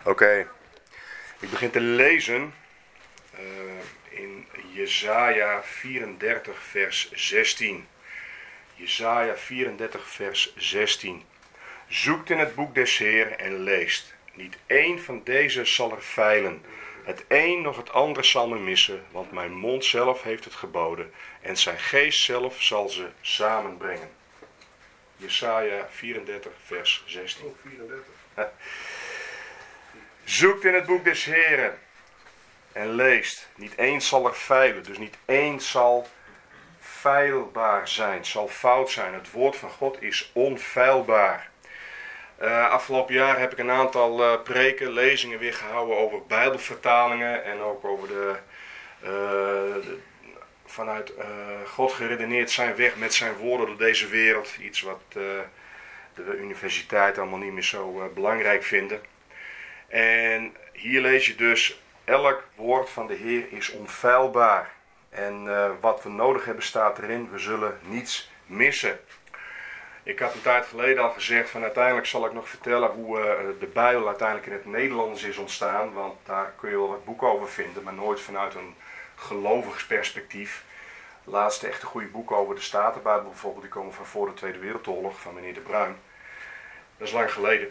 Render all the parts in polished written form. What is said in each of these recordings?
Oké. Ik begin te lezen in Jesaja 34 vers 16. Jesaja 34 vers 16. Zoekt in het boek des Heer en leest. Niet één van deze zal er feilen. Het een nog het ander zal me missen, want mijn mond zelf heeft het geboden. En zijn geest zelf zal ze samenbrengen. Jesaja 34 vers 16. Oh, 34. Zoekt in het boek des Heren en leest. Niet één zal er feilen, dus niet één zal feilbaar zijn, zal fout zijn. Het woord van God is onfeilbaar. Afgelopen jaar heb ik een aantal preken, lezingen weer gehouden over bijbelvertalingen en ook over vanuit God geredeneerd zijn weg met zijn woorden door deze wereld. Iets wat de universiteit allemaal niet meer zo belangrijk vinden. En hier lees je dus, elk woord van de Heer is onfeilbaar. En wat we nodig hebben staat erin, we zullen niets missen. Ik had een tijd geleden al gezegd van uiteindelijk zal ik nog vertellen hoe de Bijbel uiteindelijk in het Nederlands is ontstaan. Want daar kun je wel wat boeken over vinden, maar nooit vanuit een gelovigsperspectief. Het laatste echte goede boek over de Statenbijbel bijvoorbeeld, die komen van voor de Tweede Wereldoorlog van meneer De Bruin. Dat is lang geleden.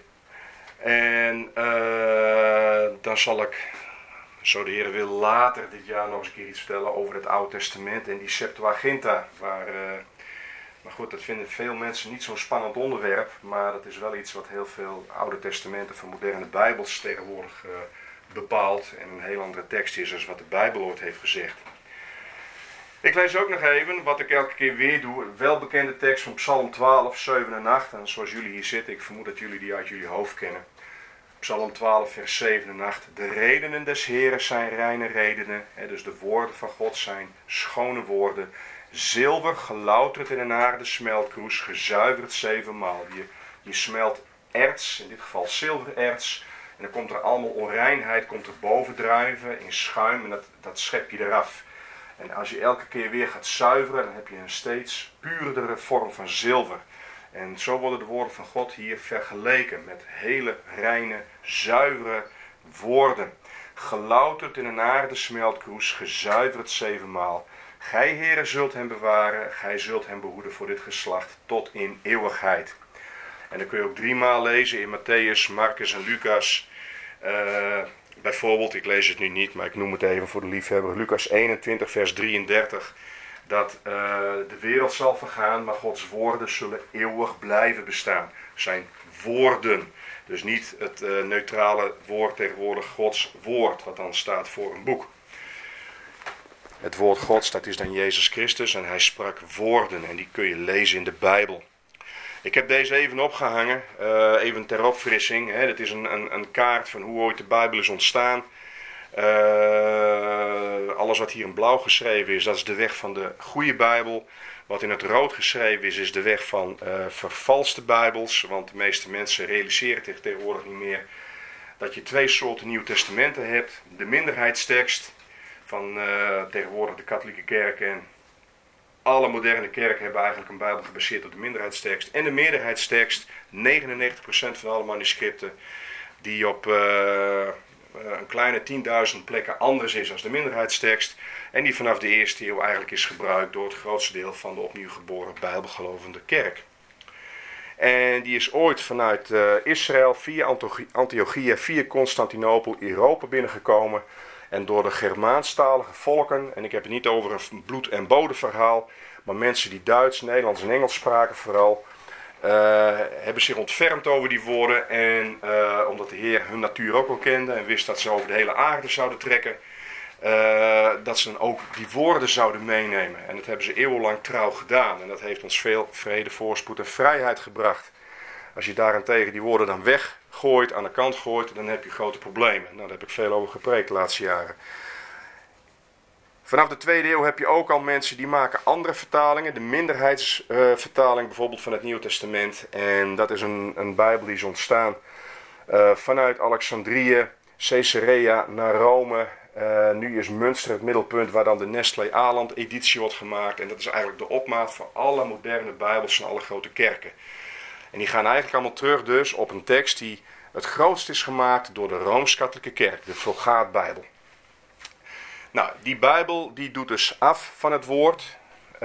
En dan zal ik, zo de Heer wil, later dit jaar nog eens een keer iets vertellen over het Oude Testament en die Septuaginta. Maar goed, dat vinden veel mensen niet zo'n spannend onderwerp, maar dat is wel iets wat heel veel Oude Testamenten van moderne Bijbels tegenwoordig bepaalt en een heel andere tekst is dan wat de Bijbel ooit heeft gezegd. Ik lees ook nog even, wat ik elke keer weer doe, een welbekende tekst van Psalm 12, 7 en 8. En zoals jullie hier zitten, ik vermoed dat jullie die uit jullie hoofd kennen. Psalm 12, vers 7 en 8. De redenen des Heeren zijn reine redenen. Dus de woorden van God zijn schone woorden. Zilver gelouterd in een aarde smeltkroes, gezuiverd 7-maal. Je smelt erts, in dit geval zilvererts. En dan komt er allemaal onreinheid, komt er bovendrijven in schuim en dat schep je eraf. En als je elke keer weer gaat zuiveren, dan heb je een steeds puurdere vorm van zilver. En zo worden de woorden van God hier vergeleken met hele reine, zuivere woorden. Gelouterd in een aarde smeltkroes, gezuiverd 7-maal. Gij, Heere, zult hem bewaren, gij zult hem behoeden voor dit geslacht tot in eeuwigheid. En dan kun je ook 3 maal lezen in Matthäus, Marcus en Lucas. Bijvoorbeeld, ik lees het nu niet, maar ik noem het even voor de liefhebber. Lucas 21, vers 33. Dat de wereld zal vergaan, maar Gods woorden zullen eeuwig blijven bestaan. Zijn woorden. Dus niet het neutrale woord tegenwoordig Gods woord, wat dan staat voor een boek. Het woord Gods, dat is dan Jezus Christus en hij sprak woorden en die kun je lezen in de Bijbel. Ik heb deze even opgehangen, even ter opfrissing. Dit is een kaart van hoe ooit de Bijbel is ontstaan. Alles wat hier in blauw geschreven is, dat is de weg van de goede Bijbel. Wat in het rood geschreven is de weg van vervalste Bijbels. Want de meeste mensen realiseren zich tegenwoordig niet meer dat je 2 soorten Nieuwe Testamenten hebt. De minderheidstekst van tegenwoordig de katholieke kerk en alle moderne kerken hebben eigenlijk een Bijbel gebaseerd op de minderheidstekst. En de meerderheidstekst, 99% van alle manuscripten, die op een kleine 10.000 plekken anders is dan de minderheidstekst. En die vanaf de eerste eeuw eigenlijk is gebruikt door het grootste deel van de opnieuw geboren Bijbelgelovende kerk. En die is ooit vanuit Israël, via Antiochia, via Constantinopel, Europa binnengekomen. En door de Germaanstalige volken, en ik heb het niet over een bloed- en bodenverhaal, maar mensen die Duits, Nederlands en Engels spraken vooral, hebben zich ontfermd over die woorden. En omdat de Heer hun natuur ook wel kende en wist dat ze over de hele aarde zouden trekken, dat ze dan ook die woorden zouden meenemen. En dat hebben ze eeuwenlang trouw gedaan. En dat heeft ons veel vrede, voorspoed en vrijheid gebracht. Als je daarentegen die woorden dan weggooit, aan de kant gooit, dan heb je grote problemen. Nou, daar heb ik veel over gepreekt de laatste jaren. Vanaf de 2e eeuw heb je ook al mensen die maken andere vertalingen. De minderheidsvertaling bijvoorbeeld van het Nieuwe Testament. En dat is een Bijbel die is ontstaan vanuit Alexandrië, Caesarea naar Rome. Nu is Münster het middelpunt waar dan de Nestlé-Aland-editie wordt gemaakt. En dat is eigenlijk de opmaat voor alle moderne Bijbels van alle grote kerken. En die gaan eigenlijk allemaal terug dus op een tekst die het grootst is gemaakt door de Rooms-Katholieke Kerk, de Vulgaatbijbel. Nou, die Bijbel die doet dus af van het woord.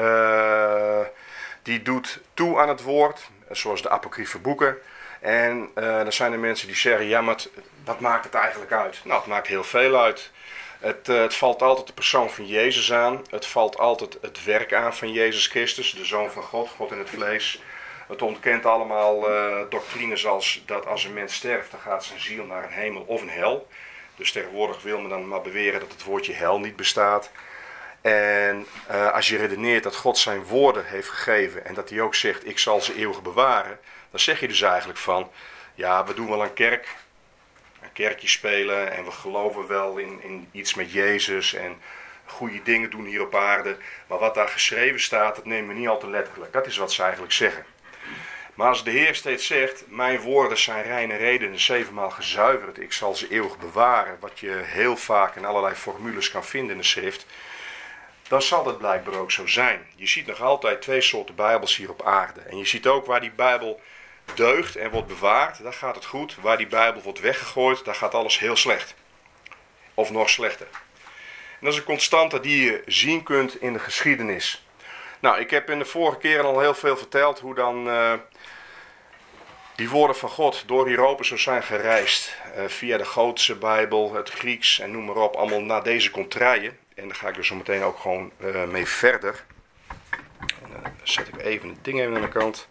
Die doet toe aan het woord, zoals de apocryfe boeken. En dan zijn er mensen die zeggen, ja, maar wat maakt het eigenlijk uit? Nou, het maakt heel veel uit. Het valt altijd de persoon van Jezus aan. Het valt altijd het werk aan van Jezus Christus, de Zoon van God, God in het vlees. Het ontkent allemaal doctrines als dat als een mens sterft, dan gaat zijn ziel naar een hemel of een hel. Dus tegenwoordig wil men dan maar beweren dat het woordje hel niet bestaat. En als je redeneert dat God zijn woorden heeft gegeven en dat hij ook zegt, ik zal ze eeuwig bewaren, dan zeg je dus eigenlijk van, ja, we doen wel een kerkje spelen en we geloven wel in iets met Jezus en goede dingen doen hier op aarde. Maar wat daar geschreven staat, dat nemen we niet al te letterlijk. Dat is wat ze eigenlijk zeggen. Maar als de Heer steeds zegt, mijn woorden zijn reine redenen, 7-maal gezuiverd, ik zal ze eeuwig bewaren, wat je heel vaak in allerlei formules kan vinden in de schrift, dan zal dat blijkbaar ook zo zijn. Je ziet nog altijd 2 soorten Bijbels hier op aarde. En je ziet ook waar die Bijbel deugt en wordt bewaard, daar gaat het goed. Waar die Bijbel wordt weggegooid, daar gaat alles heel slecht. Of nog slechter. En dat is een constante die je zien kunt in de geschiedenis. Nou, ik heb in de vorige keren al heel veel verteld hoe dan die woorden van God door Europa zo zijn gereisd. Via de Gotische Bijbel, het Grieks en noem maar op, allemaal naar deze contraien. En daar ga ik dus zo meteen ook gewoon mee verder. En dan zet ik even het ding even aan de kant.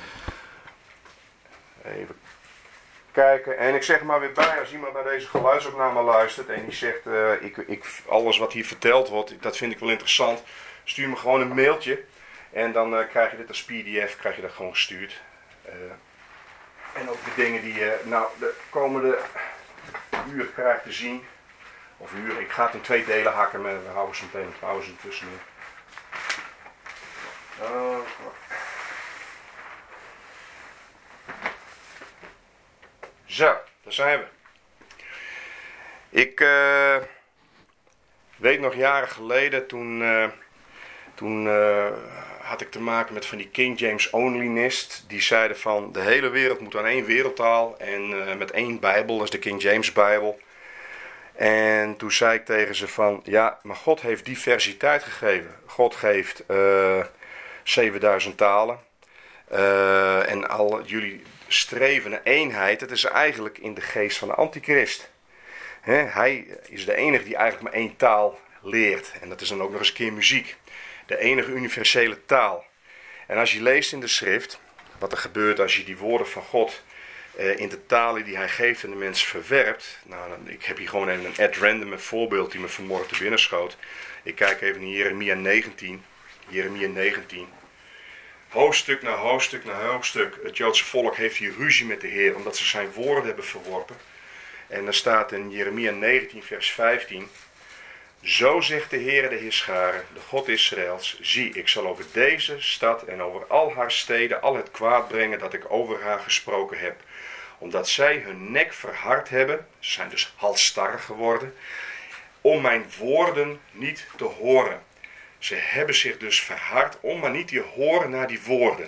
Even kijken. En ik zeg er maar weer bij, als iemand naar deze geluidsopname luistert en die zegt, alles wat hier verteld wordt, dat vind ik wel interessant. Stuur me gewoon een mailtje en dan krijg je dit als PDF, krijg je dat gewoon gestuurd. En ook de dingen die je de komende uur krijgt te zien. Of uur, ik ga het in 2 delen hakken, maar we houden zo meteen een pauze tussenin. Zo, daar zijn we. Ik weet nog jaren geleden, toen had ik te maken met van die King James Onlynist. Die zeiden van, de hele wereld moet aan 1 wereldtaal en met 1 Bijbel, dat is de King James Bijbel. En toen zei ik tegen ze van, ja, maar God heeft diversiteit gegeven. God geeft 7000 talen. En al jullie streven naar eenheid, het is eigenlijk in de geest van de antichrist. Hij is de enige die eigenlijk maar 1 taal leert. En dat is dan ook nog eens een keer muziek. De enige universele taal. En als je leest in de schrift, wat er gebeurt als je die woorden van God in de talen die hij geeft en de mens verwerpt. Nou, ik heb hier gewoon even een at random voorbeeld die me vanmorgen te binnen schoot. Ik kijk even naar Jeremia 19. Jeremia 19. Hoofdstuk na hoofdstuk na hoofdstuk. Het Joodse volk heeft hier ruzie met de Heer omdat ze zijn woorden hebben verworpen. En dan staat in Jeremia 19 vers 15. Zo zegt de Heer de Heerscharen, de God Israëls, zie, ik zal over deze stad en over al haar steden al het kwaad brengen dat ik over haar gesproken heb. Omdat zij hun nek verhard hebben, ze zijn dus halsstarrig geworden, om mijn woorden niet te horen. Ze hebben zich dus verhard om maar niet te horen naar die woorden.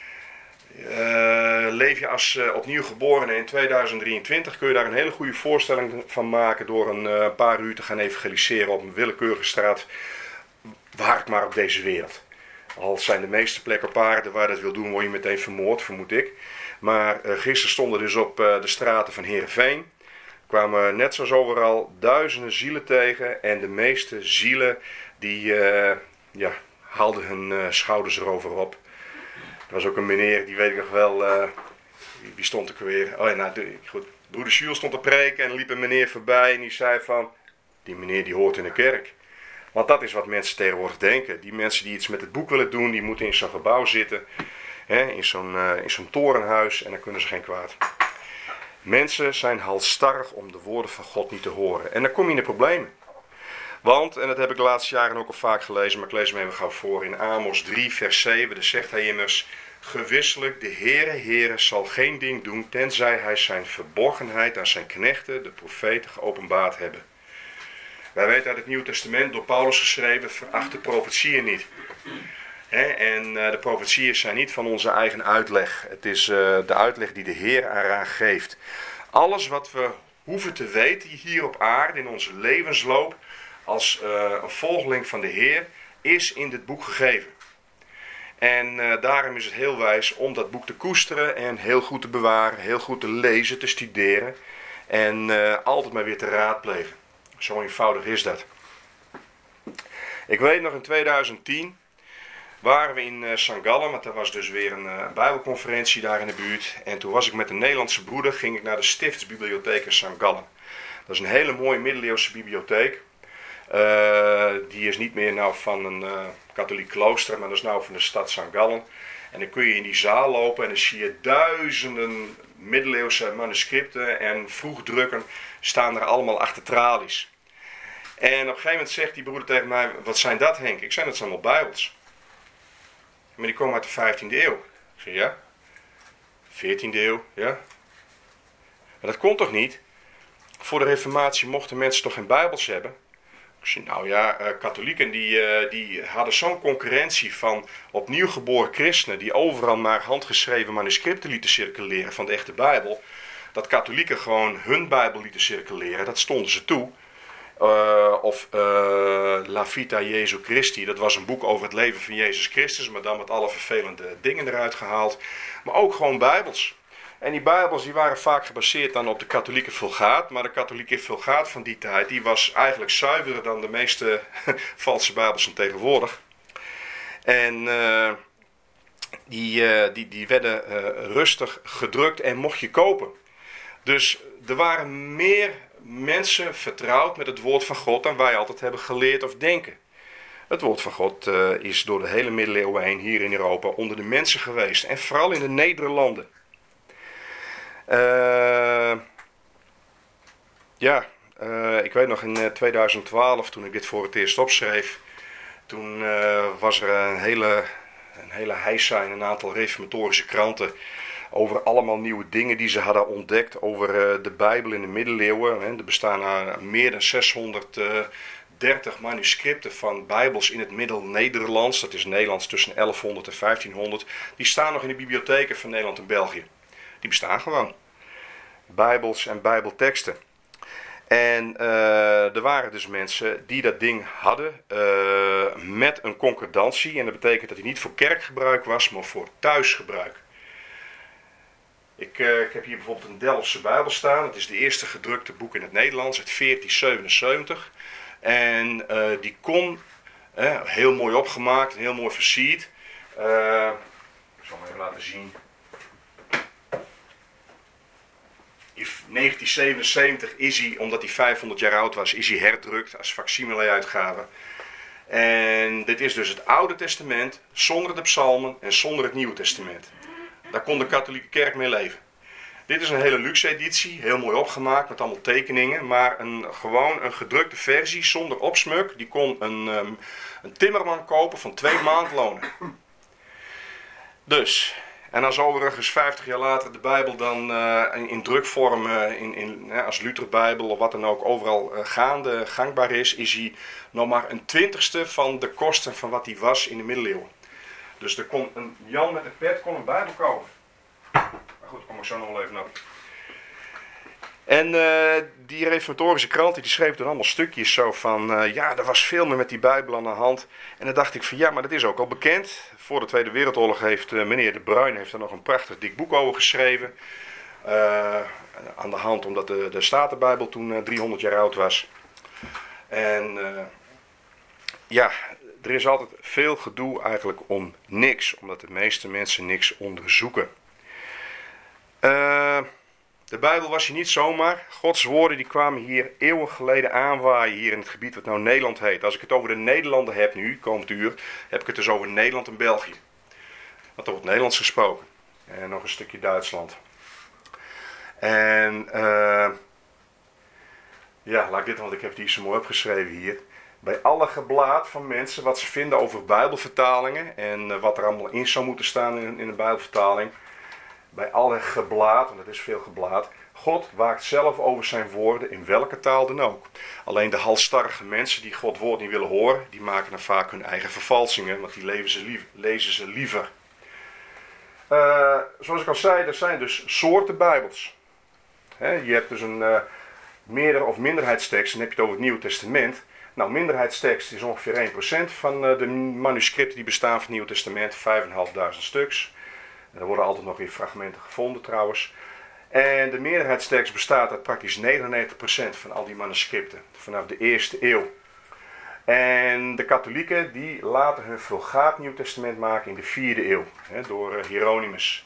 Leef je als opnieuw geborene in 2023, kun je daar een hele goede voorstelling van maken door een paar uur te gaan evangeliseren op een willekeurige straat, waar het maar op deze wereld. Al zijn de meeste plekken op aarde waar dat wil doen, word je meteen vermoord, vermoed ik. Maar gisteren stonden dus op de straten van Heerenveen, kwamen net zoals overal duizenden zielen tegen en de meeste zielen die haalden hun schouders erover op. Er was ook een meneer, die weet ik nog wel, wie stond er weer? Oh ja, nou goed. Broeder Jules stond te preken en liep een meneer voorbij en die zei van, die meneer die hoort in de kerk. Want dat is wat mensen tegenwoordig denken. Die mensen die iets met het boek willen doen, die moeten in zo'n gebouw zitten, in zo'n torenhuis en dan kunnen ze geen kwaad. Mensen zijn halsstarrig om de woorden van God niet te horen. En dan kom je in de problemen. Want, en dat heb ik de laatste jaren ook al vaak gelezen, maar ik lees hem even gauw voor. In Amos 3 vers 7, daar zegt hij immers, gewisselijk, de Heere zal geen ding doen, tenzij hij zijn verborgenheid aan zijn knechten, de profeten, geopenbaard hebben. Wij weten uit het Nieuwe Testament, door Paulus geschreven, veracht de profetieën niet. En de profetieën zijn niet van onze eigen uitleg. Het is de uitleg die de Heer eraan geeft. Alles wat we hoeven te weten hier op aarde in onze levensloop als een volgeling van de Heer is in dit boek gegeven. En daarom is het heel wijs om dat boek te koesteren en heel goed te bewaren, heel goed te lezen, te studeren en altijd maar weer te raadplegen. Zo eenvoudig is dat. Ik weet nog in 2010 waren we in St. Gallen, want er was dus weer een bijbelconferentie daar in de buurt. En toen was ik met een Nederlandse broeder, ging ik naar de Stiftsbibliotheek in St. Gallen. Dat is een hele mooie middeleeuwse bibliotheek. Die is niet meer nou van een katholiek klooster, maar dat is nou van de stad St. Gallen. En dan kun je in die zaal lopen en dan zie je duizenden middeleeuwse manuscripten en vroegdrukken staan er allemaal achter tralies. En op een gegeven moment zegt die broeder tegen mij, wat zijn dat, Henk? Ik zei, dat zijn allemaal bijbels. Maar die komen uit de 15e eeuw. Ik zei, ja. 14e eeuw, ja. Maar dat kon toch niet? Voor de reformatie mochten mensen toch geen bijbels hebben? Ik zei, nou ja, katholieken die hadden zo'n concurrentie van opnieuw geboren christenen die overal maar handgeschreven manuscripten lieten circuleren van de echte bijbel. Dat katholieken gewoon hun bijbel lieten circuleren, dat stonden ze toe. La Vita Jesu Christi, dat was een boek over het leven van Jezus Christus, maar dan met alle vervelende dingen eruit gehaald. Maar ook gewoon bijbels. En die bijbels die waren vaak gebaseerd dan op de katholieke Vulgaat, maar de katholieke Vulgaat van die tijd die was eigenlijk zuiverder dan de meeste valse bijbels van tegenwoordig. En die werden rustig gedrukt en mocht je kopen. Dus er waren meer mensen vertrouwd met het woord van God dan wij altijd hebben geleerd of denken. Het woord van God is door de hele middeleeuwen heen hier in Europa onder de mensen geweest. En vooral in de Nederlanden. Ik weet nog in 2012 toen ik dit voor het eerst opschreef. Toen was er een hele heisa in een aantal reformatorische kranten over allemaal nieuwe dingen die ze hadden ontdekt over de Bijbel in de middeleeuwen. Er bestaan meer dan 630 manuscripten van Bijbels in het Middel-Nederlands. Dat is Nederlands tussen 1100 en 1500. Die staan nog in de bibliotheken van Nederland en België. Die bestaan gewoon. Bijbels en Bijbelteksten. En er waren dus mensen die dat ding hadden met een concordantie. En dat betekent dat hij niet voor kerkgebruik was, maar voor thuisgebruik. Ik heb hier bijvoorbeeld een Delftse Bijbel staan. Het is de eerste gedrukte boek in het Nederlands uit 1477. En die kon, heel mooi opgemaakt, heel mooi versierd. Ik zal hem even laten zien. In 1977 is hij, omdat hij 500 jaar oud was, is hij herdrukt als facsimile-uitgave. En dit is dus het Oude Testament zonder de psalmen en zonder het Nieuwe Testament. Daar kon de katholieke kerk mee leven. Dit is een hele luxe editie, heel mooi opgemaakt met allemaal tekeningen. Maar gewoon een gedrukte versie zonder opsmuk. Die kon een timmerman kopen van 2 maandlonen. Dus, en als overigens 50 jaar later de Bijbel dan in drukvorm, als Lutherbijbel of wat dan ook, overal gangbaar is hij nog maar een 20ste van de kosten van wat hij was in de middeleeuwen. Dus er kon een Jan met een pet kon een Bijbel kopen. Maar goed, daar kom ik zo nog wel even op. En die reformatorische kranten die schreven dan allemaal stukjes zo van, ja, er was veel meer met die Bijbel aan de hand. En dan dacht ik van, ja, maar dat is ook al bekend. Voor de Tweede Wereldoorlog heeft meneer De Bruyn heeft er nog een prachtig dik boek over geschreven. Aan de hand omdat de Statenbijbel toen 300 jaar oud was. En er is altijd veel gedoe eigenlijk om niks. Omdat de meeste mensen niks onderzoeken. De Bijbel was hier niet zomaar. Gods woorden die kwamen hier eeuwen geleden aanwaaien hier in het gebied wat nou Nederland heet. Als ik het over de Nederlanden heb nu, komend uur, heb ik het dus over Nederland en België. Want er wordt Nederlands gesproken. En nog een stukje Duitsland. En laat ik dit, want ik heb die zo mooi opgeschreven hier. Bij alle geblaad van mensen wat ze vinden over Bijbelvertalingen en wat er allemaal in zou moeten staan in een Bijbelvertaling. Bij alle geblaad, en dat is veel geblaad, God waakt zelf over zijn woorden in welke taal dan ook. Alleen de halsstarrige mensen die Gods woord niet willen horen, die maken dan vaak hun eigen vervalsingen, want die lezen ze liever. Zoals ik al zei, er zijn dus soorten Bijbels. Je hebt dus een meerder- of minderheidstekst, dan heb je het over het Nieuwe Testament. Nou, minderheidstekst is ongeveer 1% van de manuscripten die bestaan van het Nieuwe Testament, 5.500 stuks. Er worden altijd nog weer fragmenten gevonden trouwens. En de meerderheidstekst bestaat uit praktisch 99% van al die manuscripten vanaf de eerste eeuw. En de katholieken die laten hun Vulgaat Nieuw Testament maken in de 4e eeuw, door Hieronymus.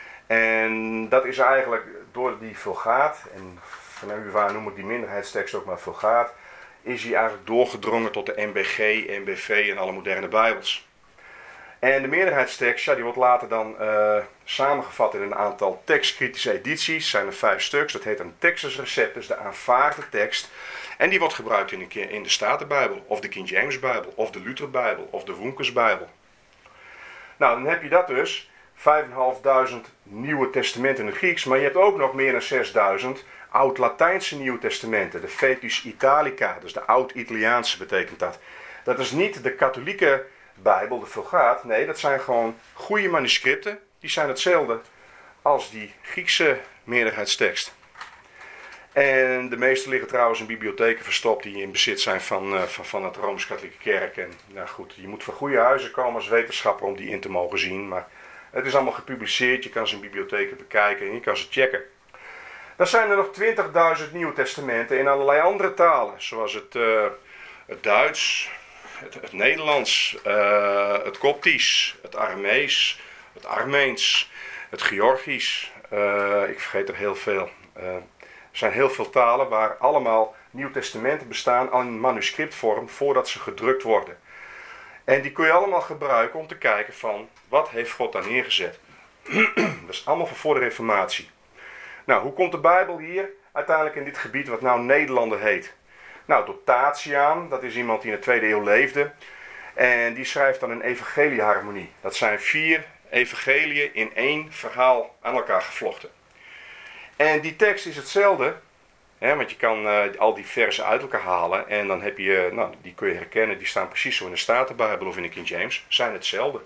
En dat is eigenlijk door die Vulgaat, en vanuit waar noem ik die minderheidstekst ook maar Vulgaat, is hij eigenlijk doorgedrongen tot de MBG, MBV en alle moderne Bijbels. En de meerderheidstekst, die wordt later dan samengevat in een aantal tekstkritische edities. Zijn er 5 stuks. Dat heet een Textus Receptus, de aanvaarde tekst. En die wordt gebruikt in de Statenbijbel, of de King James Bijbel, of de Lutherbijbel, of de Woenkersbijbel. Nou, dan heb je dat dus. 5.500 Nieuwe Testamenten in het Grieks. Maar je hebt ook nog meer dan 6.000 Oud-Latijnse Nieuwe Testamenten. De Vetus Italica, dus de Oud-Italiaanse betekent dat. Dat is niet de katholieke Bijbel, de Vulgaat. Nee, dat zijn gewoon goede manuscripten. Die zijn hetzelfde als die Griekse meerderheidstekst. En de meeste liggen trouwens in bibliotheken verstopt die in bezit zijn van het Rooms-Katholieke Kerk. En nou goed, je moet van goede huizen komen als wetenschapper om die in te mogen zien. Maar het is allemaal gepubliceerd, je kan ze in bibliotheken bekijken en je kan ze checken. Dan zijn er nog 20.000 Nieuwe Testamenten in allerlei andere talen. Zoals het Duits, het Nederlands, het Koptisch, het Aramees, het Armeens, het Georgisch. Ik vergeet er heel veel. Er zijn heel veel talen waar allemaal Nieuw Testamenten bestaan in manuscriptvorm voordat ze gedrukt worden. En die kun je allemaal gebruiken om te kijken van wat heeft God daar neergezet. Dat is allemaal van voor de Reformatie. Nou, hoe komt de Bijbel hier uiteindelijk in dit gebied wat nou Nederlanden heet? Nou, door Tatiaan, dat is iemand die in de 2e eeuw leefde. En die schrijft dan een evangelieharmonie. Dat zijn 4 evangeliën in 1 verhaal aan elkaar gevlochten. En die tekst is hetzelfde, want je kan al die versen uit elkaar halen en dan heb je, die kun je herkennen, die staan precies zo in de Statenbijbel of in de King James, zijn hetzelfde.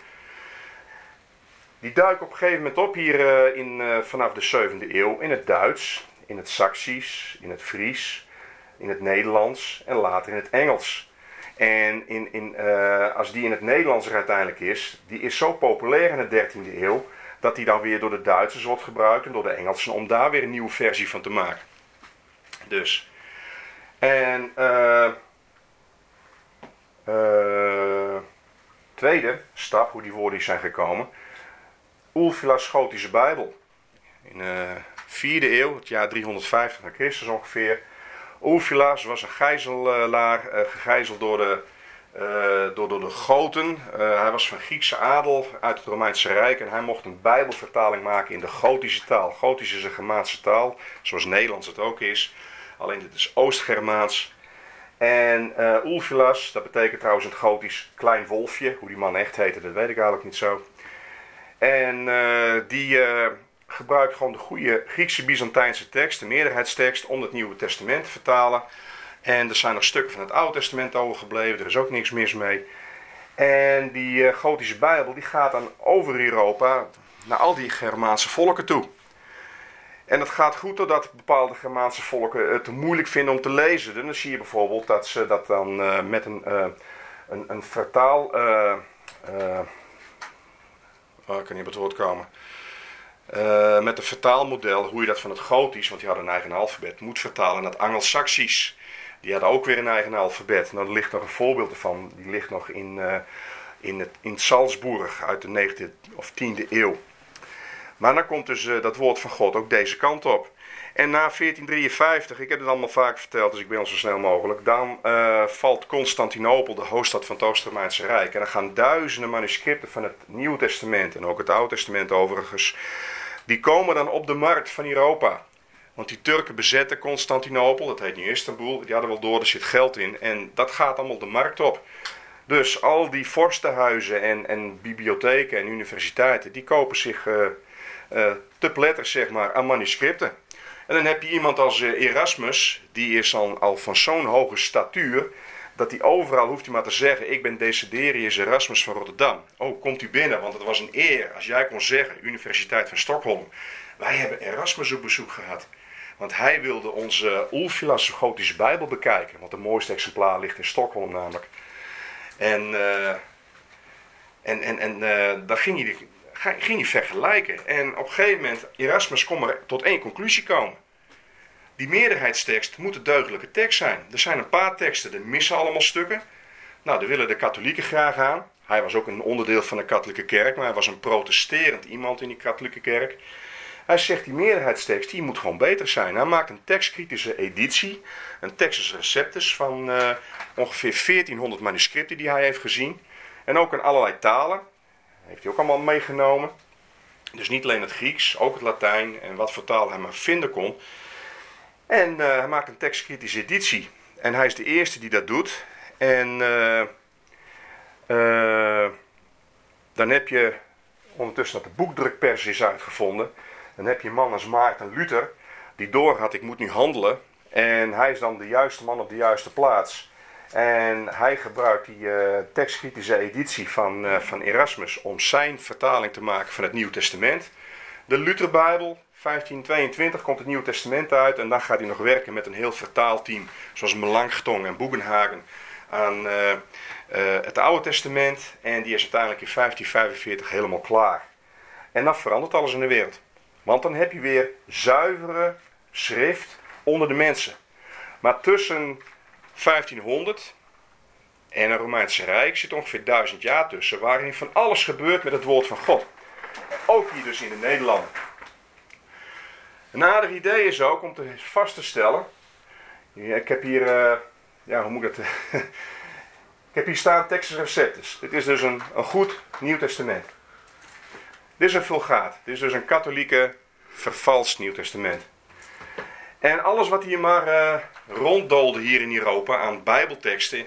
Die duiken op een gegeven moment op hier vanaf de 7e eeuw in het Duits, in het Saksisch, in het Fries, in het Nederlands en later in het Engels. En als die in het Nederlands er uiteindelijk is, die is zo populair in de 13e eeuw, dat die dan weer door de Duitsers wordt gebruikt en door de Engelsen om daar weer een nieuwe versie van te maken. Dus. En tweede stap, hoe die woorden zijn gekomen. Ulfilas Gotische Bijbel. In de 4e eeuw, het jaar 350 na Christus ongeveer. Ulfilas was een gijzelaar, gegijzeld door de Goten. Hij was van Griekse adel uit het Romeinse Rijk en hij mocht een Bijbelvertaling maken in de Gotische taal. Gotisch is een Germaanse taal, zoals Nederlands het ook is. Alleen dit is Oost-Germaans. En Ulfilas, dat betekent trouwens in het Gotisch klein wolfje. Hoe die man echt heette, dat weet ik eigenlijk niet zo. En die gebruikt gewoon de goede Griekse Byzantijnse tekst, de meerderheidstekst, om het Nieuwe Testament te vertalen. En er zijn nog stukken van het Oude Testament overgebleven, er is ook niks mis mee. En die Gotische Bijbel die gaat dan over Europa naar al die Germaanse volken toe. En dat gaat goed doordat bepaalde Germaanse volken het moeilijk vinden om te lezen. En dan zie je bijvoorbeeld dat ze dat dan met een vertaal... ik kan niet op het woord komen. Met een vertaalmodel, hoe je dat van het Gotisch, want die hadden een eigen alfabet, moet vertalen naar het Angelsaksisch. Die hadden ook weer een eigen alfabet. Nou, er ligt nog een voorbeeld ervan. Die ligt nog in Salzburg uit de 9e of 10e eeuw. Maar dan komt dus dat woord van God ook deze kant op. En na 1453, ik heb het allemaal vaak verteld, dus ik ben al zo snel mogelijk. Dan valt Constantinopel, de hoofdstad van het Oost-Romeinse Rijk. En dan gaan duizenden manuscripten van het Nieuwe Testament en ook het Oude Testament overigens. Die komen dan op de markt van Europa. Want die Turken bezetten Constantinopel, dat heet nu Istanbul. Die hadden wel door, er zit geld in. En dat gaat allemaal de markt op. Dus al die vorstenhuizen en bibliotheken en universiteiten, die kopen zich te pletter, zeg maar, aan manuscripten. En dan heb je iemand als Erasmus, die is al van zo'n hoge statuur, dat hij overal hoeft hij maar te zeggen, ik ben Desiderius Erasmus van Rotterdam. Oh, komt u binnen, want het was een eer als jij kon zeggen, Universiteit van Stockholm. Wij hebben Erasmus op bezoek gehad. Want hij wilde onze Ulfilas Gotische Bijbel bekijken. Want het mooiste exemplaar ligt in Stockholm namelijk. En daar ging hij vergelijken. En op een gegeven moment, Erasmus kon maar tot één conclusie komen. Die meerderheidstekst moet de deugdelijke tekst zijn. Er zijn een paar teksten, die missen allemaal stukken. Nou, daar willen de katholieken graag aan. Hij was ook een onderdeel van de katholieke kerk, maar hij was een protesterend iemand in die katholieke kerk. Hij zegt, die meerderheidstekst, die moet gewoon beter zijn. Hij maakt een tekstkritische editie, een Textus Receptus van ongeveer 1400 manuscripten die hij heeft gezien. En ook in allerlei talen. Heeft hij ook allemaal meegenomen. Dus niet alleen het Grieks, ook het Latijn en wat voor taal hij maar vinden kon. En hij maakt een tekstkritische editie. En hij is de eerste die dat doet. En dan heb je, ondertussen dat de boekdrukpers is uitgevonden, dan heb je een man als Maarten Luther, die doorhad, ik moet nu handelen. En hij is dan de juiste man op de juiste plaats. En hij gebruikt die tekstkritische editie van Erasmus om zijn vertaling te maken van het Nieuw Testament. De Lutherbijbel, 1522 komt het Nieuw Testament uit en dan gaat hij nog werken met een heel vertaalteam, zoals Melanchthon en Bugenhagen, aan het Oude Testament. En die is uiteindelijk in 1545 helemaal klaar. En dan verandert alles in de wereld. Want dan heb je weer zuivere schrift onder de mensen. Maar tussen 1500 en het Romeinse Rijk zit ongeveer 1000 jaar tussen, waarin van alles gebeurt met het woord van God. Ook hier dus in de Nederlanden. Een aardig idee is ook om vast te stellen. Ik heb hier, hoe moet ik dat? Ik heb hier staan Textus Receptus. Dit is dus een goed Nieuw Testament. Dit is een Vulgaat. Dit is dus een katholieke vervalst Nieuw Testament. En alles wat hier maar ronddoolde hier in Europa aan bijbelteksten,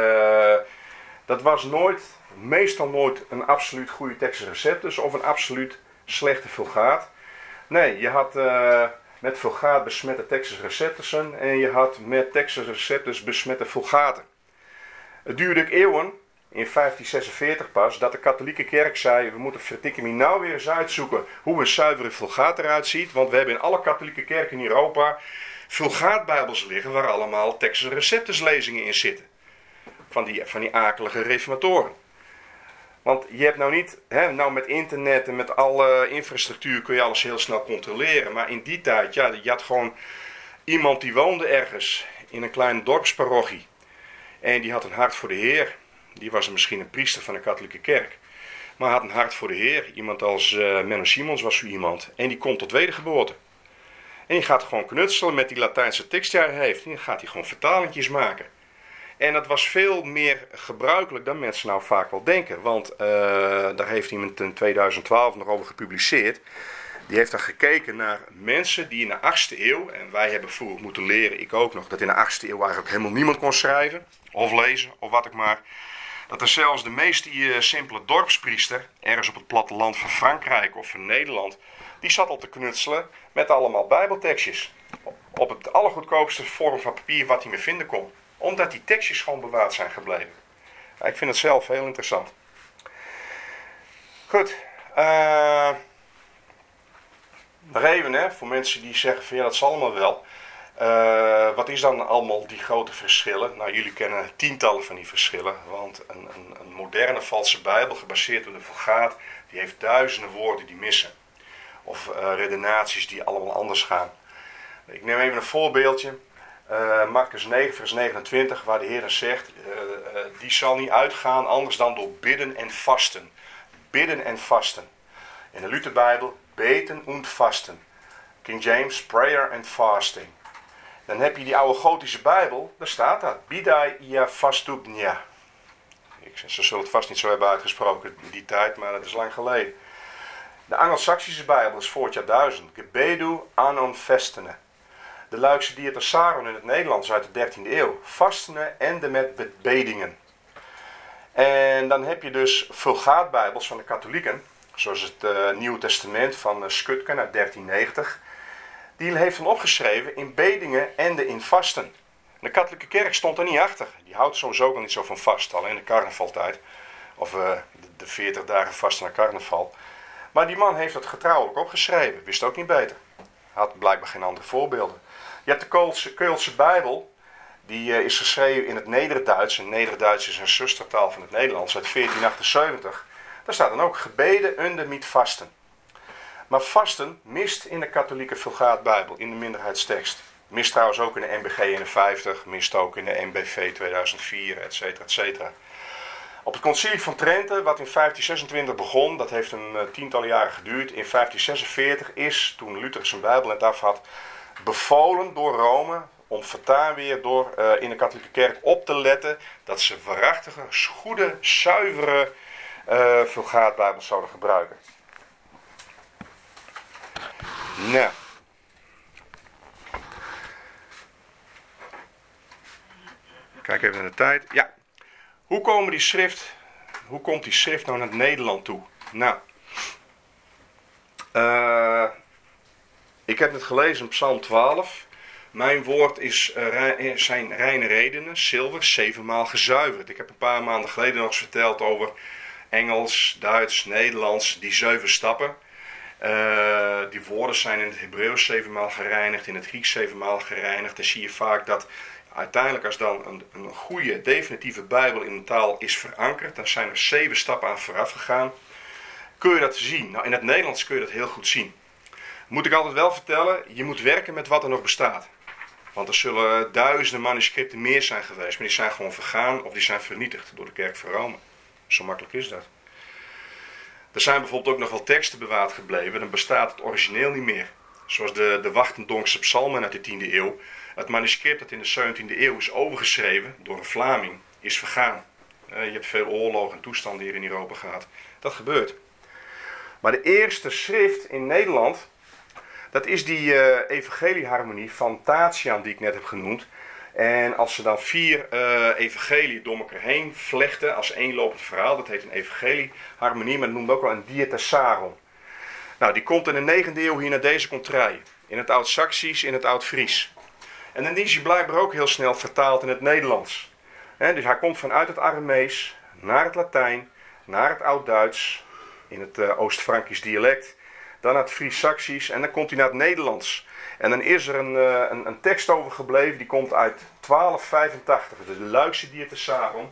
dat was meestal nooit een absoluut goede Textus Receptus of een absoluut slechte Vulgaat. Nee, je had met Vulgaat besmette Textus Receptussen en je had met Textus Receptus besmette Vulgaten. Het duurde ook eeuwen, in 1546 pas, dat de katholieke kerk zei, we moeten vertikken nou weer eens uitzoeken hoe een zuivere Vulgaat eruit ziet, want we hebben in alle katholieke kerken in Europa Vulgaatbijbels liggen waar allemaal Textus Receptus lezingen in zitten. Van die akelige reformatoren. Want je hebt nou niet, nou met internet en met alle infrastructuur kun je alles heel snel controleren. Maar in die tijd, je had gewoon iemand die woonde ergens in een kleine dorpsparochie. En die had een hart voor de Heer. Die was misschien een priester van de katholieke kerk. Maar had een hart voor de Heer. Iemand als Menno Simons was zo iemand. En die komt tot wedergeboorte. En die gaat gewoon knutselen met die Latijnse tekst die hij heeft. En dan gaat hij gewoon vertalingjes maken. En dat was veel meer gebruikelijk dan mensen nou vaak wel denken. Want daar heeft iemand in 2012 nog over gepubliceerd. Die heeft dan gekeken naar mensen die in de 8e eeuw... en wij hebben vroeger moeten leren, ik ook nog... dat in de 8e eeuw eigenlijk helemaal niemand kon schrijven... of lezen, of wat ik maar... dat er zelfs de meest simpele dorpspriester... ergens op het platteland van Frankrijk of van Nederland... die zat al te knutselen met allemaal bijbeltekstjes. Op het allergoedkoopste vorm van papier wat hij maar vinden kon. Omdat die tekstjes gewoon bewaard zijn gebleven. Ik vind het zelf heel interessant. Goed. Nog even, voor mensen die zeggen van ja, dat zal allemaal wel. Wat is dan allemaal die grote verschillen? Nou, jullie kennen tientallen van die verschillen. Want een moderne valse Bijbel, gebaseerd op de Vulgaat, die heeft duizenden woorden die missen. Of redenaties die allemaal anders gaan. Ik neem even een voorbeeldje. Marcus 9 vers 29, waar de Heer dan zegt, die zal niet uitgaan anders dan door bidden en vasten. Bidden en vasten. In de Lutherbijbel, beten en vasten. King James, prayer and fasting. Dan heb je die oude Gotische Bijbel, daar staat dat. Bidai ia fastubnia. Ze zullen het vast niet zo hebben uitgesproken in die tijd, maar dat is lang geleden. De Angelsaksische Bijbel is voor het jaar 1000. Gebedu anon festene. De Luikse Dieta Saron in het Nederlands uit de 13e eeuw. Vastenen en de met bedingen. En dan heb je dus Vulgaatbijbels van de katholieken. Zoals het Nieuwe Testament van Skutken uit 1390. Die heeft hem opgeschreven in bedingen en in vasten. De katholieke kerk stond er niet achter. Die houdt sowieso ook niet zo van vast. Alleen de carnavaltijd. Of de 40 dagen vast naar carnaval. Maar die man heeft het getrouwelijk opgeschreven. Wist ook niet beter. Had blijkbaar geen andere voorbeelden. Je hebt de Keulse Bijbel. Die is geschreven in het Nederduits. En Nederduits is een zustertaal van het Nederlands uit 1478. Daar staat dan ook gebeden under met vasten. Maar vasten mist in de katholieke Vulgaat-Bijbel, in de minderheidstekst. Mist trouwens ook in de NBG 51, mist ook in de NBV 2004, et cetera. Op het concilie van Trente, wat in 1526 begon, dat heeft een tientallen jaren geduurd. In 1546 is, toen Luther zijn Bijbel net af had, bevolen door Rome om voortaan weer in de katholieke kerk op te letten dat ze waarachtige, goede, zuivere Vulgaat-Bijbels zouden gebruiken. Nou. Kijk even naar de tijd. Ja. Hoe komt die schrift nou naar Nederland toe? Nou. Ik heb het gelezen in Psalm 12. Mijn woord zijn reine redenen, zilver, 7 maal gezuiverd. Ik heb een paar maanden geleden nog eens verteld over Engels, Duits, Nederlands, die 7 stappen. Die woorden zijn in het Hebreeuws 7 maal gereinigd, in het Grieks 7 maal gereinigd. Dan zie je vaak dat uiteindelijk als dan een goede, definitieve Bijbel in een taal is verankerd, dan zijn er 7 stappen aan vooraf gegaan. Kun je dat zien? Nou, in het Nederlands kun je dat heel goed zien. Moet ik altijd wel vertellen, je moet werken met wat er nog bestaat. Want er zullen duizenden manuscripten meer zijn geweest, maar die zijn gewoon vergaan of die zijn vernietigd door de kerk van Rome. Zo makkelijk is dat. Er zijn bijvoorbeeld ook nog wel teksten bewaard gebleven, dan bestaat het origineel niet meer. Zoals de Wachtendonkse psalmen uit de 10e eeuw. Het manuscript dat in de 17e eeuw is overgeschreven door een Vlaming, is vergaan. Je hebt veel oorlogen en toestanden hier in Europa gehad. Dat gebeurt. Maar de eerste schrift in Nederland, dat is die evangelieharmonie van Tatiaan die ik net heb genoemd. En als ze dan 4 evangeliën door elkaar heen vlechten als eenlopend verhaal, dat heet een evangelieharmonie, maar dat noemt ook wel een diatessaron. Nou, die komt in de 9e eeuw hier naar deze contraien. In het Oud-Saksisch, in het Oud-Fries. En dan is hij blijkbaar ook heel snel vertaald in het Nederlands. Dus hij komt vanuit het Aramees naar het Latijn, naar het Oud-Duits, in het Oost-Frankisch dialect, dan naar het Fries-Saksisch en dan komt hij naar het Nederlands. En dan is er een tekst overgebleven, die komt uit 1285, dus de Luikse Diatessaron.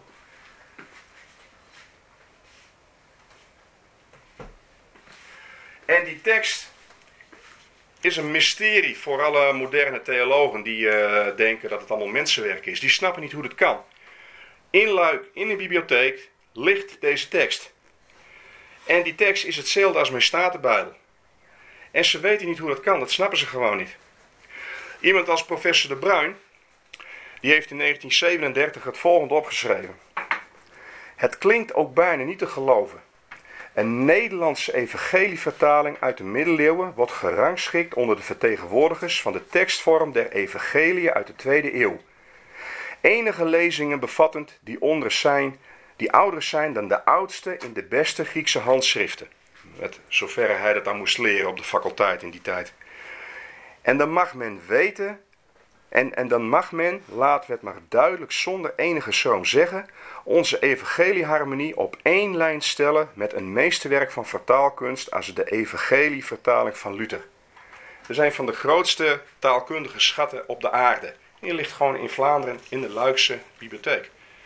En die tekst is een mysterie voor alle moderne theologen die denken dat het allemaal mensenwerk is. Die snappen niet hoe dat kan. In Luik, in de bibliotheek, ligt deze tekst. En die tekst is hetzelfde als mijn Statenbijbel. En ze weten niet hoe dat kan, dat snappen ze gewoon niet. Iemand als professor De Bruin, die heeft in 1937 het volgende opgeschreven. Het klinkt ook bijna niet te geloven. Een Nederlandse evangelievertaling uit de middeleeuwen wordt gerangschikt onder de vertegenwoordigers van de tekstvorm der evangeliën uit de 2e eeuw. Enige lezingen bevattend die ouder zijn dan de oudste in de beste Griekse handschriften. Met zoverre hij dat dan moest leren op de faculteit in die tijd. En dan mag men weten, en dan mag men, laten we het maar duidelijk zonder enige schroom zeggen, onze evangelieharmonie op één lijn stellen met een meesterwerk van vertaalkunst als de evangelievertaling van Luther. Dat is een van de grootste taalkundige schatten op de aarde. En die ligt gewoon in Vlaanderen in de Luikse bibliotheek.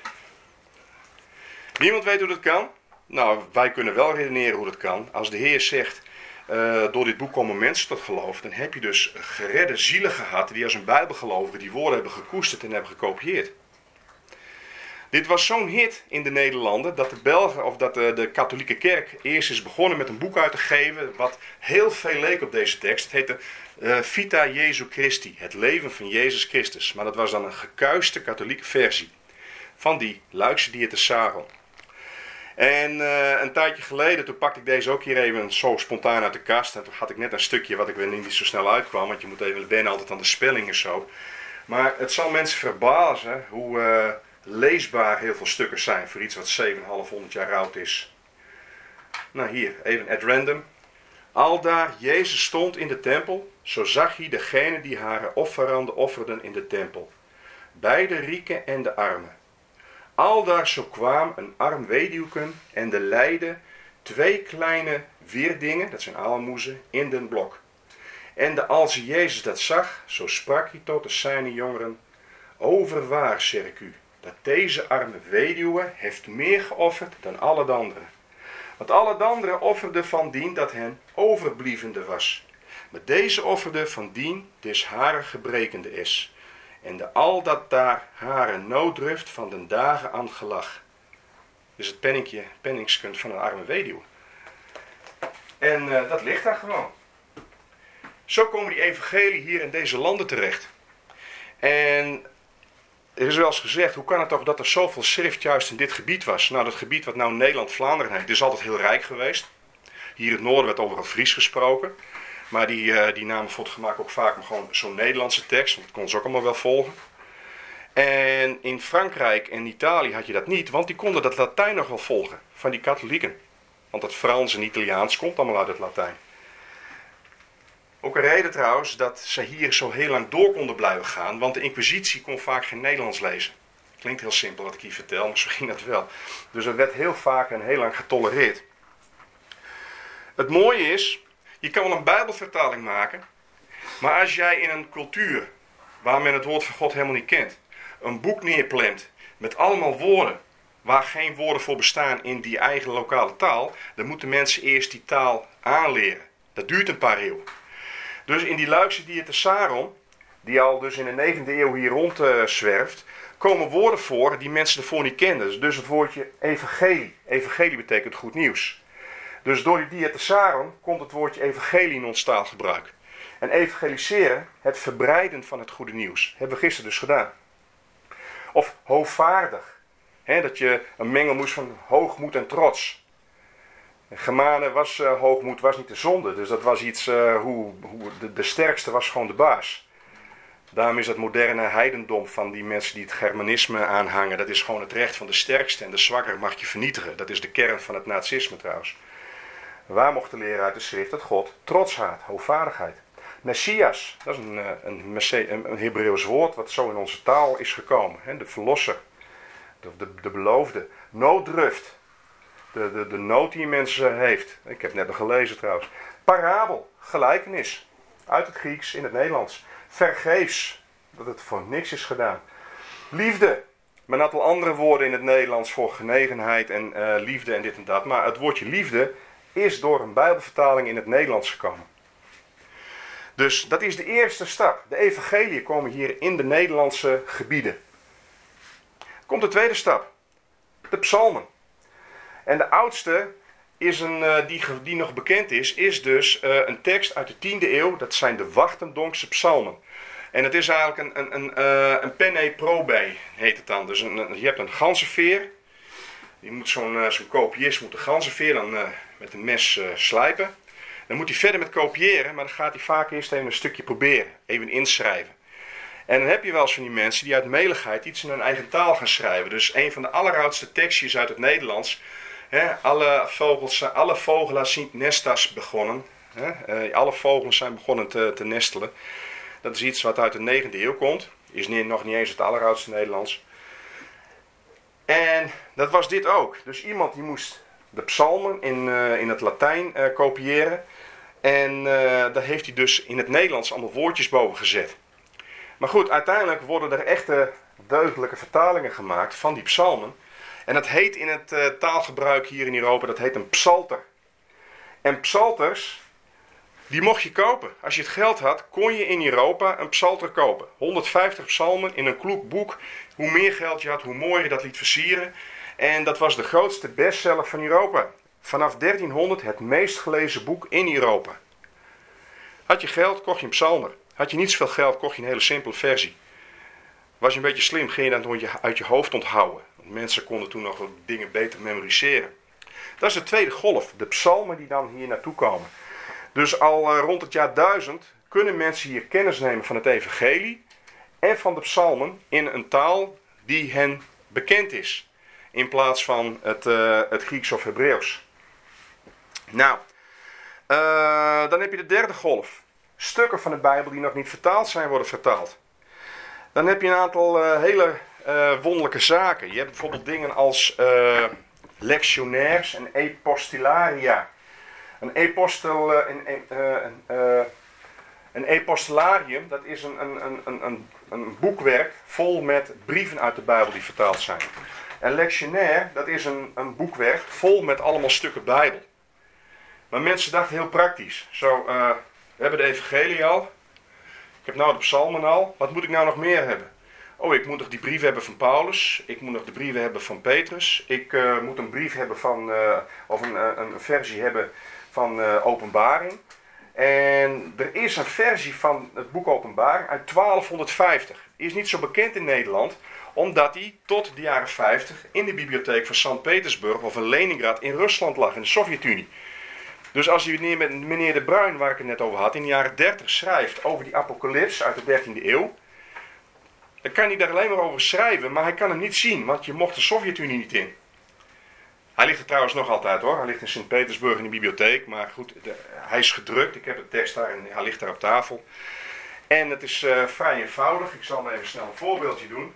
Niemand weet hoe dat kan? Nou, wij kunnen wel redeneren hoe dat kan. Als de Heer zegt, door dit boek komen mensen tot geloof, dan heb je dus geredde zielen gehad die als een bijbelgelovigen die woorden hebben gekoesterd en hebben gekopieerd. Dit was zo'n hit in de Nederlanden dat de Belgen of dat de katholieke kerk eerst is begonnen met een boek uit te geven wat heel veel leek op deze tekst. Het heette Vita Jesu Christi, het leven van Jezus Christus. Maar dat was dan een gekuiste katholieke versie van die Luikse Diatessaron. En een tijdje geleden, toen pakte ik deze ook hier even zo spontaan uit de kast. En toen had ik net een stukje wat ik weer niet zo snel uitkwam, want je moet even wennen altijd aan de spelling en zo. Maar het zal mensen verbazen hoe leesbaar heel veel stukken zijn voor iets wat 750 jaar oud is. Nou hier, even at random. Aldaar Jezus stond in de tempel, zo zag hij degene die haar offeranden offerden in de tempel. Bij de rieken en de armen. Aldaar zo kwam een arm weduwken en de leide 2 kleine wierdingen, dat zijn aalmoezen, in den blok. En als Jezus dat zag, zo sprak hij tot de zijne jongeren: overwaar, zeg ik u, dat deze arme weduwe heeft meer geofferd dan alle anderen. Want alle anderen offerden van dien dat hen overblievende was. Maar deze offerde van dien des hare gebrekende is. En de al dat daar hare nooddruft van den dagen aan gelach. Dus het penningskunt van een arme weduwe. En dat ligt daar gewoon. Zo komen die evangelie hier in deze landen terecht. En er is wel eens gezegd, hoe kan het toch dat er zoveel schrift juist in dit gebied was? Nou, dat gebied wat nou Nederland-Vlaanderen heet, is altijd heel rijk geweest. Hier in het noorden werd overal Fries gesproken. Maar die namen voor het gemak ook vaak maar gewoon zo'n Nederlandse tekst, want dat kon ze ook allemaal wel volgen. En in Frankrijk en Italië had je dat niet, want die konden dat Latijn nog wel volgen, van die katholieken. Want het Frans en Italiaans komt allemaal uit het Latijn. Ook een reden trouwens dat ze hier zo heel lang door konden blijven gaan, want de Inquisitie kon vaak geen Nederlands lezen. Klinkt heel simpel wat ik hier vertel, maar zo ging dat wel. Dus dat werd heel vaak en heel lang getolereerd. Het mooie is, je kan wel een Bijbelvertaling maken, maar als jij in een cultuur waar men het woord van God helemaal niet kent, een boek neerplemt met allemaal woorden waar geen woorden voor bestaan in die eigen lokale taal, dan moeten mensen eerst die taal aanleren. Dat duurt een paar eeuwen. Dus in die Luikse Diatessaron, die al dus in de 9e eeuw hier rond zwerft, komen woorden voor die mensen ervoor niet kenden. Dus het woordje evangelie. Evangelie betekent goed nieuws. Dus door die Diatessaron komt het woordje evangelie in ons taalgebruik. En evangeliseren, het verbreiden van het goede nieuws, hebben we gisteren dus gedaan. Of hoogvaardig. Dat je een mengelmoes van hoogmoed en trots. Germanen was hoogmoed was niet de zonde. Dus dat was iets, de sterkste was gewoon de baas. Daarom is dat moderne heidendom van die mensen die het Germanisme aanhangen. Dat is gewoon het recht van de sterkste en de zwakker mag je vernietigen. Dat is de kern van het nazisme trouwens. Waar mochten leren uit de schrift dat God trots haat, hoogvaardigheid. Messias, dat is een Hebreeuws woord wat zo in onze taal is gekomen. De verlosser, de beloofde. Nooddruft, de nood die een mens heeft. Ik heb het net nog gelezen trouwens. Parabel, gelijkenis, uit het Grieks in het Nederlands. Vergeefs, dat het voor niks is gedaan. Liefde, met een aantal andere woorden in het Nederlands voor genegenheid en liefde en dit en dat. Maar het woordje liefde is door een Bijbelvertaling in het Nederlands gekomen. Dus dat is de eerste stap. De evangeliën komen hier in de Nederlandse gebieden. Komt de tweede stap. De psalmen. En de oudste is die nog bekend is dus een tekst uit de 10e eeuw. Dat zijn de Wartendonkse psalmen. En het is eigenlijk een penne probe, heet het dan. Dus je hebt een ganzenveer. Je moet zo'n kopiist moet de ganzenveer dan met een mes slijpen. Dan moet hij verder met kopiëren, maar dan gaat hij vaak eerst even een stukje proberen. Even inschrijven. En dan heb je wel eens van die mensen die uit meligheid iets in hun eigen taal gaan schrijven. Dus een van de alleroudste tekstjes uit het Nederlands. Alle vogelaars zijn nestas begonnen. Alle vogels zijn begonnen te nestelen. Dat is iets wat uit de 9e eeuw komt. Is nog niet eens het alleroudste Nederlands. En dat was dit ook. Dus iemand die moest de psalmen in het Latijn kopiëren. En daar heeft hij dus in het Nederlands allemaal woordjes boven gezet. Maar goed, uiteindelijk worden er echte deugdelijke vertalingen gemaakt van die psalmen. En dat heet in het taalgebruik hier in Europa, dat heet een psalter. En psalters, die mocht je kopen. Als je het geld had, kon je in Europa een psalter kopen. 150 psalmen in een kloek boek. Hoe meer geld je had, hoe mooier je dat liet versieren. En dat was de grootste bestseller van Europa. Vanaf 1300 het meest gelezen boek in Europa. Had je geld, kocht je een psalmer. Had je niet zoveel geld, kocht je een hele simpele versie. Was je een beetje slim, ging je dat uit je hoofd onthouden. Want mensen konden toen nog dingen beter memoriseren. Dat is de tweede golf, de psalmen die dan hier naartoe komen. Dus al rond het jaar 1000 kunnen mensen hier kennis nemen van het evangelie en van de psalmen in een taal die hen bekend is. In plaats van het Grieks of Hebreeuws. Nou, dan heb je de derde golf. Stukken van de Bijbel die nog niet vertaald zijn, worden vertaald. Dan heb je een aantal hele wonderlijke zaken. Je hebt bijvoorbeeld dingen als lectionaires en epostularia. Een epostel, Een epistolarium, dat is een boekwerk vol met brieven uit de Bijbel die vertaald zijn. Een lectionair, dat is een boekwerk vol met allemaal stukken Bijbel. Maar mensen dachten heel praktisch. Zo, we hebben de evangelie al. Ik heb nou de psalmen al. Wat moet ik nou nog meer hebben? Oh, ik moet nog die brieven hebben van Paulus. Ik moet nog de brieven hebben van Petrus. Ik moet een brief hebben van, of een versie hebben van Openbaring. En er is een versie van het boek Openbaring uit 1250. Die is niet zo bekend in Nederland, omdat die tot de jaren 50 in de bibliotheek van Sint-Petersburg of in Leningrad in Rusland lag, in de Sovjet-Unie. Dus als u met meneer De Bruin, waar ik het net over had, in de jaren 30 schrijft over die apocalyps uit de 13e eeuw, dan kan hij daar alleen maar over schrijven, maar hij kan hem niet zien, want je mocht de Sovjet-Unie niet in. Hij ligt er trouwens nog altijd hoor, hij ligt in Sint-Petersburg in de bibliotheek, maar goed, hij is gedrukt, ik heb de tekst daar en hij ligt daar op tafel. En het is vrij eenvoudig, ik zal even snel een voorbeeldje doen.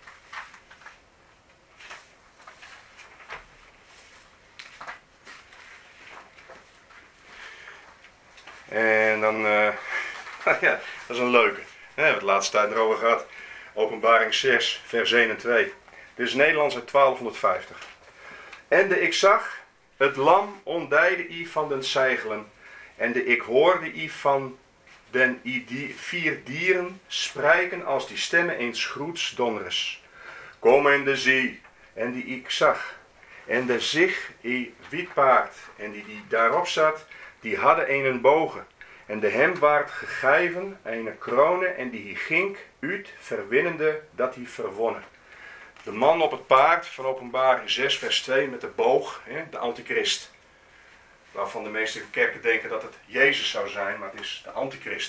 En dan, ja, dat is een leuke. We hebben het de laatste tijd erover gehad. Openbaring 6, vers 1 en 2. Dit is Nederlands uit 1250. En ik zag, het lam ontdijde i van den zeigelen. En ik hoorde i van den vier dieren spreken als die stemmen eens groets donneres. Kom en de zee, en die ik zag. En de zich i wit paard, en die daarop zat, die hadden een bogen. En de hem waard gegeven een krone, en die ging uit verwinnende dat hij verwonnen. De man op het paard van Openbaring 6 vers 2 met de boog, de antichrist. Waarvan de meeste kerken denken dat het Jezus zou zijn, maar het is de antichrist.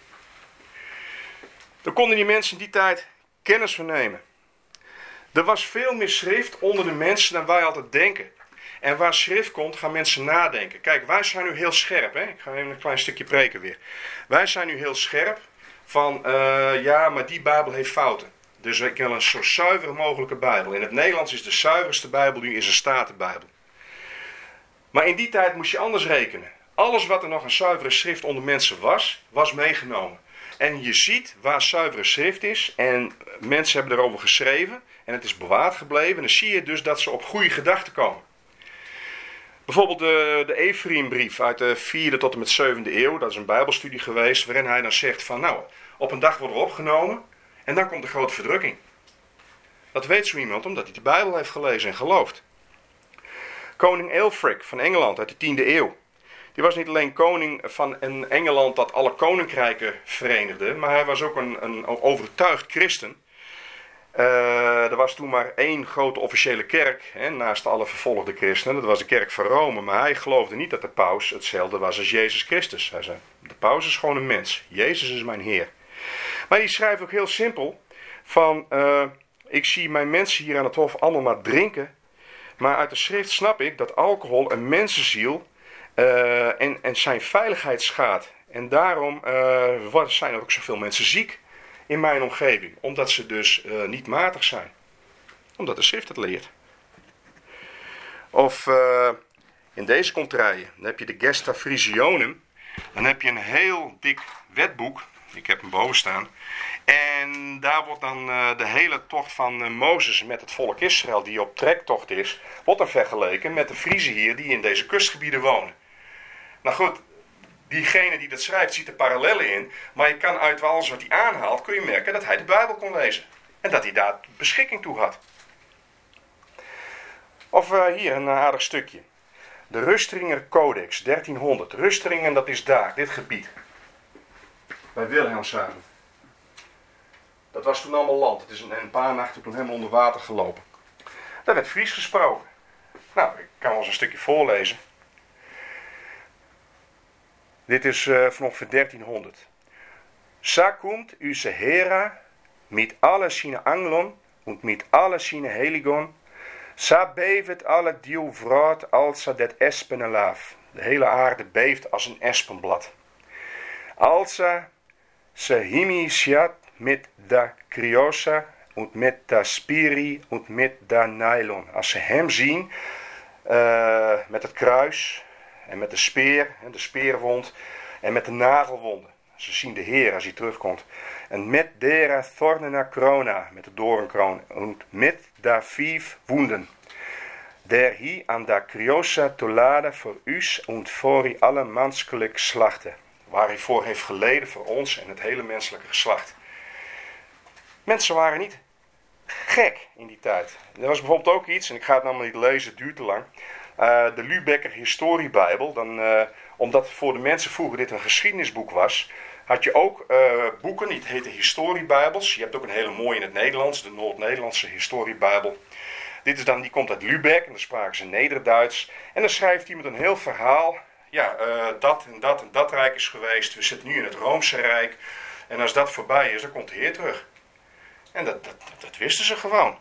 Dan konden die mensen in die tijd kennis van nemen. Er was veel meer schrift onder de mensen dan wij altijd denken. En waar schrift komt, gaan mensen nadenken. Kijk, wij zijn nu heel scherp. Hè? Ik ga even een klein stukje preken weer. Wij zijn nu heel scherp van, ja, maar die Bijbel heeft fouten. Dus ik wil een zo zuiver mogelijke Bijbel. In het Nederlands is de zuiverste Bijbel nu is een Statenbijbel. Maar in die tijd moest je anders rekenen. Alles wat er nog een zuivere schrift onder mensen was meegenomen. En je ziet waar zuivere schrift is. En mensen hebben erover geschreven. En het is bewaard gebleven. En dan zie je dus dat ze op goede gedachten komen. Bijvoorbeeld de Ephraimbrief uit de 4e tot en met 7e eeuw. Dat is een bijbelstudie geweest waarin hij dan zegt van nou, op een dag wordt er opgenomen en dan komt de grote verdrukking. Dat weet zo iemand omdat hij de Bijbel heeft gelezen en gelooft. Koning Ælfric van Engeland uit de 10e eeuw. Die was niet alleen koning van een Engeland dat alle koninkrijken verenigde, maar hij was ook een overtuigd christen. Er was toen maar één grote officiële kerk, naast alle vervolgde christenen. Dat was de kerk van Rome. Maar hij geloofde niet dat de paus hetzelfde was als Jezus Christus. Hij zei, de paus is gewoon een mens. Jezus is mijn Heer. Maar die schrijft ook heel simpel van, ik zie mijn mensen hier aan het hof allemaal maar drinken. Maar uit de schrift snap ik dat alcohol een mensenziel en zijn veiligheid schaadt. En daarom zijn er ook zoveel mensen ziek in mijn omgeving. Omdat ze dus niet matig zijn. Omdat de schrift het leert. Of in deze contraien. Dan heb je de Gesta Frisionem. Dan heb je een heel dik wetboek. Ik heb hem boven staan. En daar wordt dan de hele tocht van Mozes met het volk Israël, die op trektocht is, wordt dan vergeleken met de Friezen hier die in deze kustgebieden wonen. Nou goed, diegene die dat schrijft ziet er parallellen in, maar je kan uit alles wat hij aanhaalt, kun je merken dat hij de Bijbel kon lezen. En dat hij daar beschikking toe had. Of hier een aardig stukje. De Rustringer Codex, 1300. Rustringen, dat is daar, dit gebied. Bij Wilhelmshaven. Dat was toen allemaal land. Het is een paar nachten toen helemaal onder water gelopen. Daar werd Fries gesproken. Nou, ik kan wel eens een stukje voorlezen. Dit is van ongeveer 1300. Sa komt use Hera met alle sine angelon en met alle sine heligon. Sa beeft alle dieu vraat als det espene laaf. De hele aarde beeft als een espenblad. Alsa se himisiat met da criosa en met da spiri en met da nylon. Als ze hem zien met het kruis en met de speer, de speerwond en met de nagelwonden. Ze zien de Heer als hij terugkomt. En met dera thornena corona, met de doornkroon. En met daar 5 wonden. Der hi aan da criosa tolada voor us und fori alle manskelijk slachten. Waar hij voor heeft geleden voor ons en het hele menselijke geslacht. Mensen waren niet gek in die tijd. Er was bijvoorbeeld ook iets, en ik ga het namelijk niet lezen, het duurt te lang. De Lübecker Historiebijbel. Omdat voor de mensen vroeger dit een geschiedenisboek was, had je ook boeken, die heten historiebijbels. Je hebt ook een hele mooie in het Nederlands, de Noord-Nederlandse historiebijbel. Die komt uit Lübeck en dan spraken ze Nederduits. En dan schrijft iemand een heel verhaal. Ja, dat en dat en dat rijk is geweest. We zitten nu in het Roomse Rijk. En als dat voorbij is, dan komt de Heer terug. En dat wisten ze gewoon.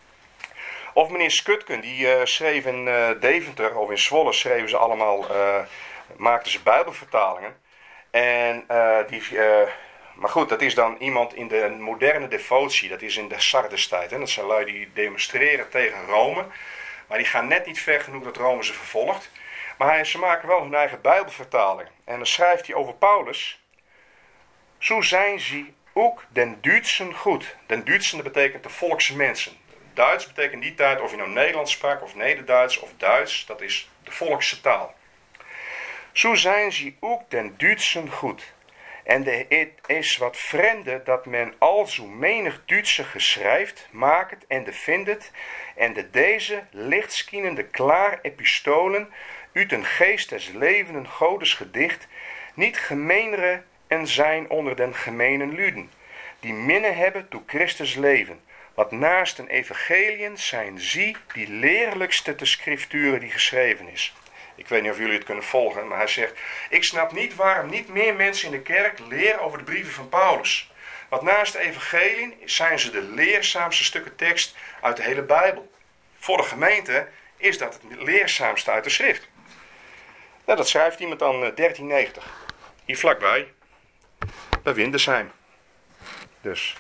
Of meneer Skutken, die schreef in Deventer of in Zwolle, schreven ze allemaal, maakten ze bijbelvertalingen. En maar goed, dat is dan iemand in de moderne devotie, dat is in de Sardestijd. Dat zijn lui die demonstreren tegen Rome, maar die gaan net niet ver genoeg dat Rome ze vervolgt. Maar ze maken wel hun eigen bijbelvertaling. En dan schrijft hij over Paulus: zo zijn ze ook den Duitsen goed. Den Duitsen, dat betekent de volkse mensen. Duits betekent in die tijd, of je nou Nederlands sprak, of Nederduits, of Duits, dat is de volkse taal. Zo zijn ze ook den Duitsen goed. En het is wat vreemde dat men al zo menig Duitse geschrijft, maakt en de vindt, en deze lichtskienende klaar epistolen uit een geest des levenden Godes gedicht, niet gemeenere en zijn onder den gemenen luden, die minne hebben toe Christus leven. Want naast een evangeliën zijn zie die leerlijkste te schrifturen die geschreven is. Ik weet niet of jullie het kunnen volgen, maar hij zegt: ik snap niet waarom niet meer mensen in de kerk leren over de brieven van Paulus. Want naast de evangeliën zijn ze de leerzaamste stukken tekst uit de hele Bijbel. Voor de gemeente is dat het leerzaamste uit de schrift. Nou, dat schrijft iemand dan 1390. Hier vlakbij, bij Windesheim. Dus.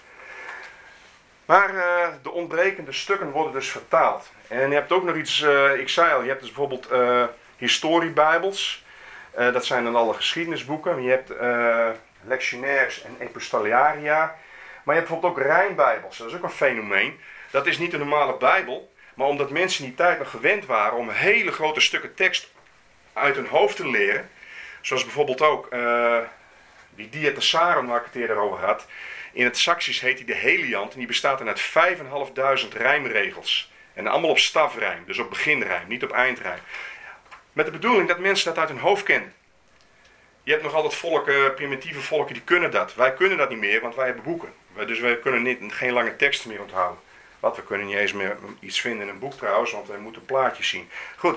Maar de ontbrekende stukken worden dus vertaald. En je hebt ook nog iets, ik zei al, je hebt dus bijvoorbeeld historiebijbels. Dat zijn dan alle geschiedenisboeken. Je hebt lectionaires en epistolaria. Maar je hebt bijvoorbeeld ook Rijnbijbels. Dat is ook een fenomeen. Dat is niet een normale bijbel. Maar omdat mensen in die tijd nog gewend waren om hele grote stukken tekst uit hun hoofd te leren. Zoals bijvoorbeeld ook die Diatessaron waar ik het eerder over had. In het Saksisch heet hij de Heliant en die bestaat dan uit 5.500 rijmregels. En allemaal op stafrijm, dus op beginrijm, niet op eindrijm. Met de bedoeling dat mensen dat uit hun hoofd kennen. Je hebt nog altijd volken, primitieve volken, die kunnen dat. Wij kunnen dat niet meer, want wij hebben boeken. Dus wij kunnen geen lange teksten meer onthouden. Wat, we kunnen niet eens meer iets vinden in een boek trouwens, want wij moeten plaatjes zien. Goed.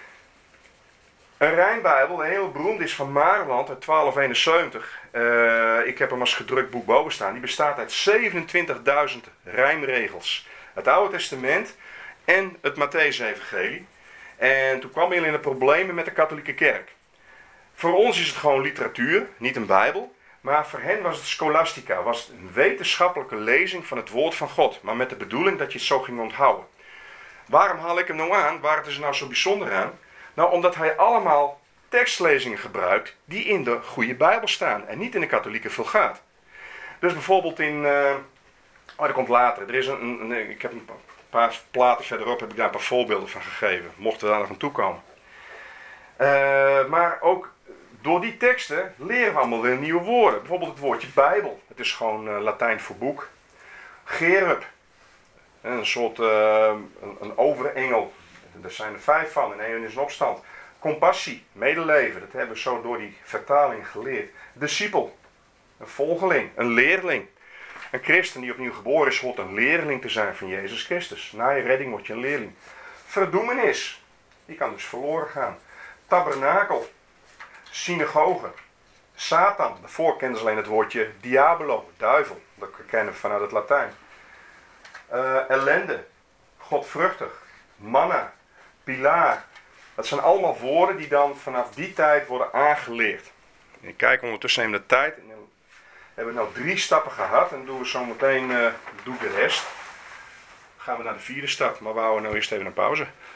Een Rijnbijbel, een heel beroemd is van Maarland uit 1271. Ik heb hem als gedrukt boek boven staan. Die bestaat uit 27.000 rijmregels. Het Oude Testament en het Matthäus-evangelie. En toen kwam hij in de problemen met de katholieke kerk. Voor ons is het gewoon literatuur, niet een bijbel. Maar voor hen was het scholastica, was het een wetenschappelijke lezing van het woord van God. Maar met de bedoeling dat je het zo ging onthouden. Waarom haal ik hem nou aan? Waar het is er nou zo bijzonder aan? Nou, omdat hij allemaal tekstlezingen gebruikt die in de goede Bijbel staan en niet in de katholieke Vulgaat. Dus bijvoorbeeld in, dat komt later. Er is ik heb een paar platen verderop heb ik daar een paar voorbeelden van gegeven. Mochten we daar nog aan toe komen. Maar ook door die teksten leren we allemaal weer nieuwe woorden. Bijvoorbeeld het woordje Bijbel. Het is gewoon Latijn voor boek. Gerub. Een soort een overengel. Er zijn er 5 van en 1 is in opstand. Compassie, medeleven, dat hebben we zo door die vertaling geleerd. Discipel, een volgeling, een leerling. Een christen die opnieuw geboren is, hoort een leerling te zijn van Jezus Christus. Na je redding word je een leerling. Verdoemenis, die kan dus verloren gaan. Tabernakel, synagoge, Satan. Daarvoor kenden ze alleen het woordje diabolo, duivel. Dat kennen we vanuit het Latijn. Ellende, godvruchtig, manna, pilaar. Dat zijn allemaal woorden die dan vanaf die tijd worden aangeleerd. Ik kijk ondertussen even de tijd. En dan hebben we nou 3 stappen gehad. En doen we zo meteen doe ik de rest. Dan gaan we naar de 4e stap. Maar we houden nou eerst even een pauze.